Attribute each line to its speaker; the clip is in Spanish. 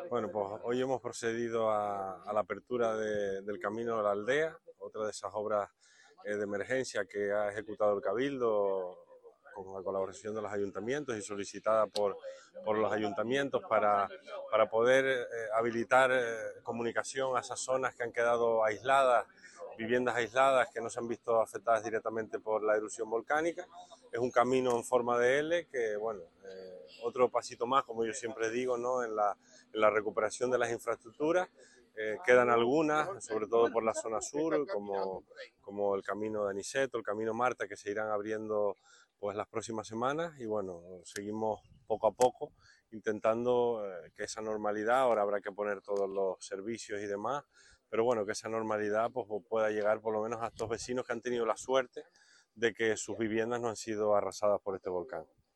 Speaker 1: Bueno, pues hoy hemos procedido a la apertura del Camino de la Aldea, otra de esas obras de emergencia que ha ejecutado el Cabildo con la colaboración de los ayuntamientos y solicitada por los ayuntamientos para poder habilitar comunicación a esas zonas que han quedado aisladas, viviendas aisladas que no se han visto afectadas directamente por la erupción volcánica. Es un camino en forma de L que, bueno, otro pasito más, como yo siempre digo, ¿no? En la recuperación de las infraestructuras. Quedan algunas, sobre todo por la zona sur, como el camino de Aniceto, el camino Marta, que se irán abriendo pues las próximas semanas y bueno, seguimos poco a poco intentando que esa normalidad, ahora habrá que poner todos los servicios y demás, pero bueno, que esa normalidad pues pueda llegar por lo menos a estos vecinos que han tenido la suerte de que sus viviendas no han sido arrasadas por este volcán.